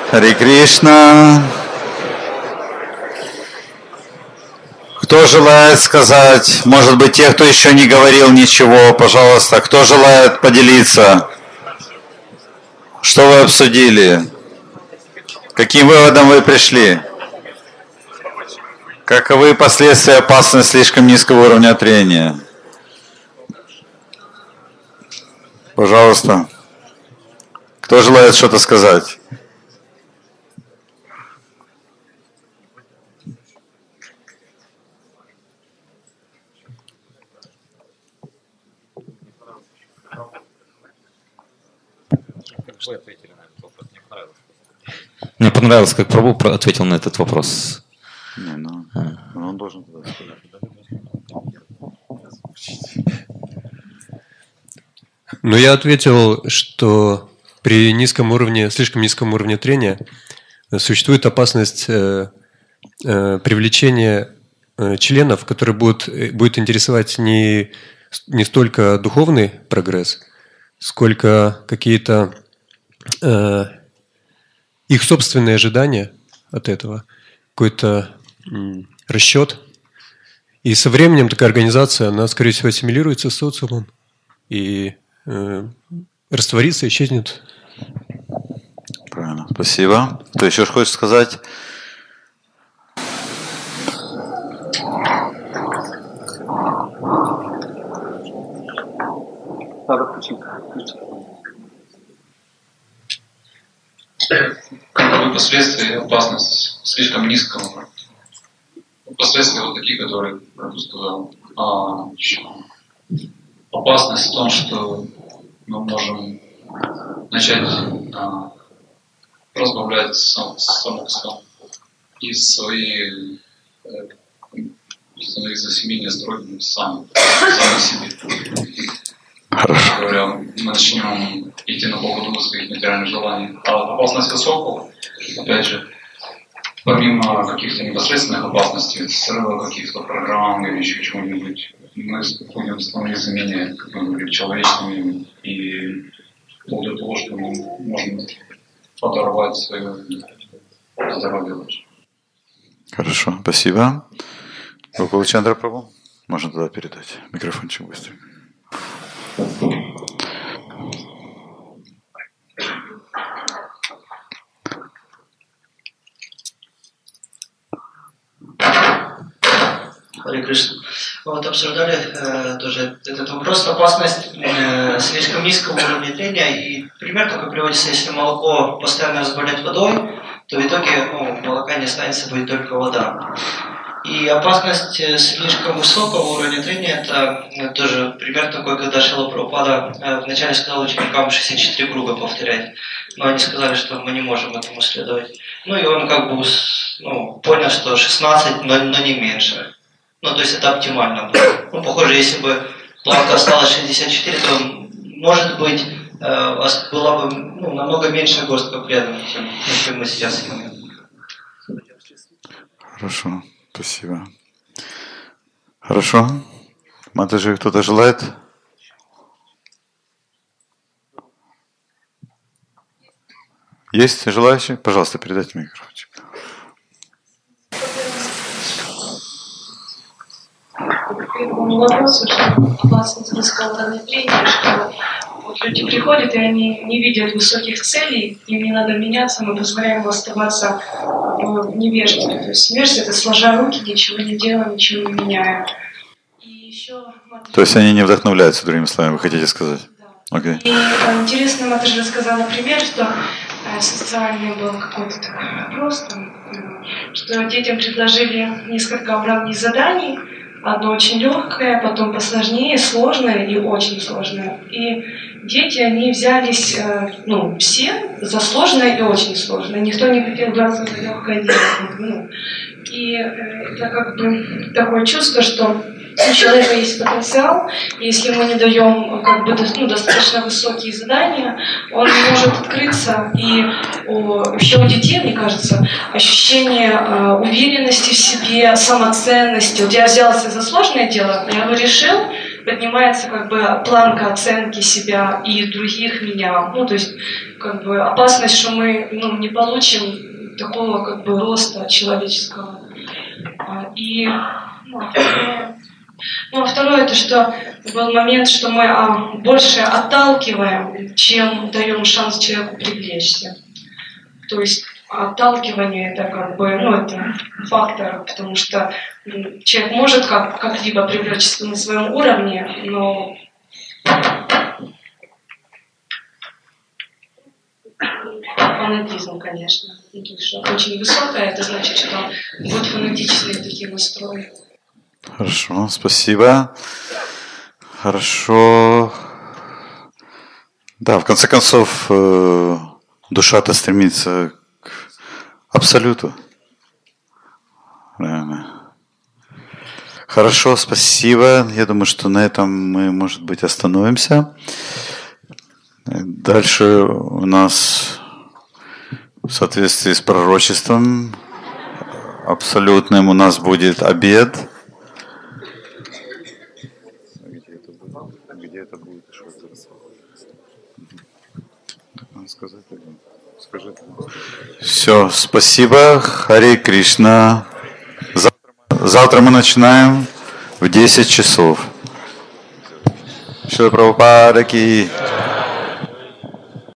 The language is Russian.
Харе Кришна. Кто желает сказать, может быть, те, кто еще не говорил ничего, пожалуйста, кто желает поделиться? Что вы обсудили? Каким выводом вы пришли? Каковы последствия опасности слишком низкого уровня трения? Пожалуйста. Кто желает что-то сказать? Мне понравилось, как Прабху ответил на этот вопрос. Не, ну, он должен туда сказать. Но я ответил, что при слишком низком уровне трения существует опасность привлечения членов, которые будет интересовать не столько духовный прогресс, сколько какие-то их собственные ожидания от этого, какой-то расчет. И со временем такая организация, она, скорее всего, ассимилируется с социумом и растворится, исчезнет. Правильно, спасибо. Кто еще хочет сказать? Каковы последствия и опасность слишком низкого? Последствия вот такие, которые я сказал. Опасность в том, что мы можем начать разбавлять самокосом и свои становиться семейнее строгими сами себе. Хорошо. Говоря, мы начнем идти на поводу своих материальных желаний. А опасность высокого, опять же, помимо каких-то непосредственных опасностей, срыва каких-то программ или еще чего-нибудь, мы будем становиться менее, как мы говорили, человечными и вплоть до того, что мы можем подорвать свое здоровье. Хорошо, спасибо. Гокулачандра Прабху, можно туда передать микрофончик быстро. Харе Кришна. Вот обсуждали тоже этот вопрос, опасность слишком низкого уровня трения. И пример такой приводится, если молоко постоянно разбавлять водой, то в итоге молока не останется, будет только вода. И опасность слишком высокого уровня трения, это тоже пример такой, когда Шрила Прабхупада вначале сказал ученикам 64 круга повторять, но они сказали, что мы не можем этому следовать. Ну и он как бы понял, что 16, но не меньше. Ну, то есть это оптимально было. Ну, похоже, если бы планка осталась 64, то, может быть, была бы намного меньше горстка преданных, чем мы сейчас имеем. Хорошо, спасибо. Хорошо. Матаджи, кто-то желает? Есть желающие? Пожалуйста, передайте микрофончик. Вопрос, что опасность низкого уровня трения, что вот люди приходят, и они не видят высоких целей, им не надо меняться, мы позволяем им оставаться в невежестве. То есть невежество — это сложа руки, ничего не делаем, ничего не меняем. И еще... То есть они не вдохновляются, другими словами, вы хотите сказать? Да. Okay. И интересно, Матаджи рассказала пример, что социальный был какой-то такой вопрос, что детям предложили несколько уравнений заданий. Одно очень легкое, потом посложнее, сложное и очень сложное. И дети, они взялись, все за сложное и очень сложное. Никто не хотел браться за легкое дело. И это как бы такое чувство, что у человека есть потенциал, и если мы не даем достаточно высокие задания, он не может открыться. И еще у детей, мне кажется, ощущение уверенности в себе, самоценности. Вот я взялся за сложное дело, я его решил, поднимается как бы планка оценки себя и других меня. Ну, то есть, как бы опасность, что мы не получим такого как бы роста человеческого. И второе, это что был момент, что мы больше отталкиваем, чем даем шанс человеку привлечься. То есть отталкивание это как бы, это фактор, потому что человек может как-либо привлечься на своем уровне, но фанатизм, конечно. То есть, что очень высокое, это значит, что будут фанатичные такие настрои. Хорошо, спасибо. Хорошо. Да, в конце концов, душа-то стремится к абсолюту. Правильно. Хорошо, спасибо. Я думаю, что на этом мы, может быть, остановимся. Дальше у нас в соответствии с пророчеством абсолютным у нас будет обед. Где это будет? Все, спасибо. Харе Кришна. Завтра мы начинаем в 10 часов. Шрила Прабхупада ки.